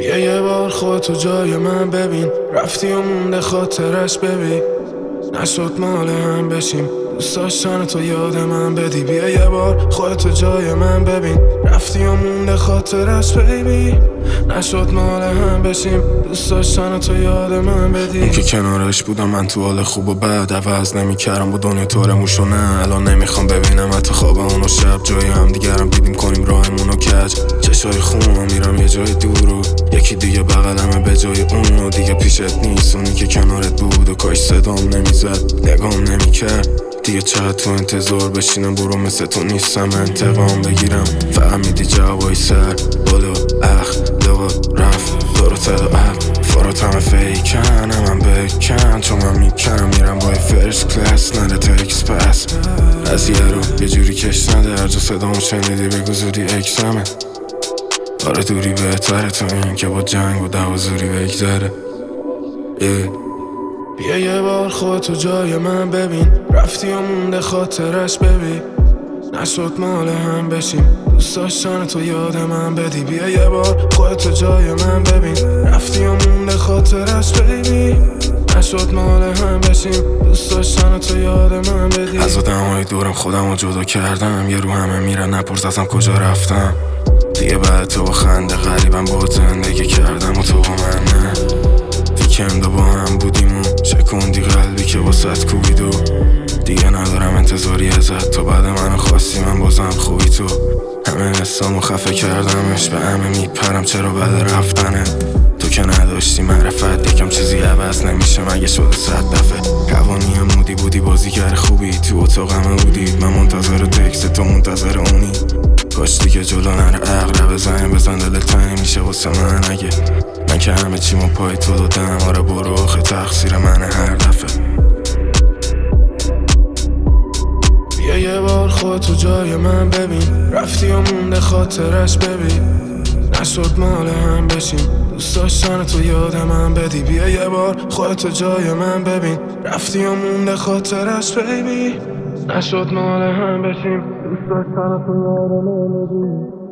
بیا یه بار خودتو جای من ببین، رفتی و مونده خاطرش ببین. نشد مال هم بشیم، دوست داشتن تو یاد من بدی. بیا یه بار خودتو جای من ببین، رفتی و مونده خاطرش ببین. نشد مال هم بشیم، دوست داشتن تو یاد من بدی. اون که کنارش بودم من تو حال خوب و بد عوض نمی‌کردم با دنیا طورموش و نه. الان نمیخوام ببینم حتی خواب اونو شب جای هم دیگرم دیدیم کنیم راهمونو کج. چشای خونو میرم یه جای دور و یکی دیگه بغلمه به جای اونو. دیگه پیشت نیست اونی که کنارت بود و کاش صدام نمیزد نگام نمیکرد. دیگه چقدر تو انتظار بشینم برو مثل تو نیستم انتقام بگیرم. فهمیدی جوابای سر بالا اخلاقات رفت دارو تداعت فارات همه فیکن من بکن چون من میکنم میرم با فرست کلاس نده تکس پس از یه رو یه جوری کش نده هر جا صدامو شنیدی بگو زودی اکسمه. آره دوری بهتره تو این که با جنگ و دعوا زوری بگذره. بیا یه بار خودتو جای من ببین، رفتی و مونده خاطرش ببین. نشد مال هم بشیم، دوست داشتن تو یاد من بدی. بیا یه بار خودتو جای من ببین، رفتی و مونده خاطرش ببین. نشد مال هم بشیم، دوست داشتن تو یاد من بدی. از آدمای دورم خودمو جدا کردم، یه رو همه میرن نپرس ازم کجا رفتم. دیگه بعد تو با خنده غریبم با زندگی کردم و تو با من نه. ویکند با هم بودیم و شکوندی قلبی که واسط کوبید و دیگه ندارم انتظاری ازت. تو بعد منو خواستی من بازم خوبی تو. همه حسامو خفه کردمش به همه میپرم چرا بعد رفتنه. تو که نداشتی معرفت یکم چیزی عوض نمیشه مگه شده 100 دفعه. قوانی مودی بودی بازیگر خوبی تو اتاقم بودی من منتظر تکست تو منتظر اونی. کاش دیگه جلو نره عقرب بزن دل تنگ میشه واسه من اگه من که همه چیمو پای تو دادم. آره برو آخه تقصیر منه هر دفعه. بیا یه بار خودتو جای من ببین، رفتی و مونده خاطرش ببین. نشد مال هم بشیم، دوست داشتن تو یاد من بدی. بیا یه بار خودتو جای من ببین، رفتی و مونده خاطرش ببین. نشد مال هم بشیم، دوست داشتن تو یاد من بدی.